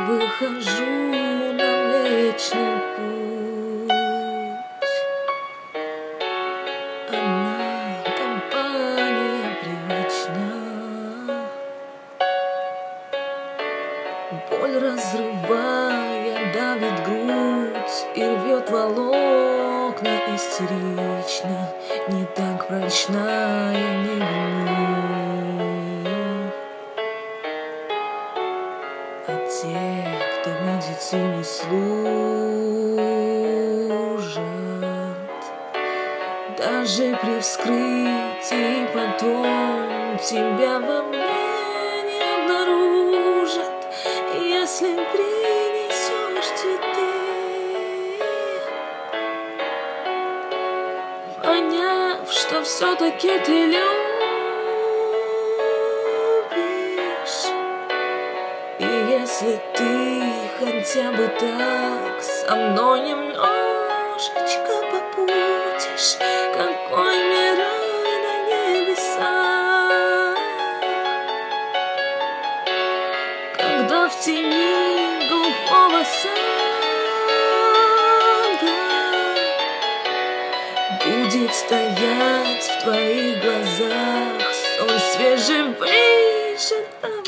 выхожу на Млечный Путь. Одна компания привычна, боль разрывая давит грудь и рвет волокна истерично, не так прочная, не вини. А те, кто в медицине служат, даже при вскрытии потом тебя во мне не обнаружат, если принесешь цветы, поняв, что все-таки ты любишь. И если ты хотя бы так со мной немножечко побудешь, какой мир на небесах, когда в тени глухого сада будет стоять в твоих глазах сон свежевыжатого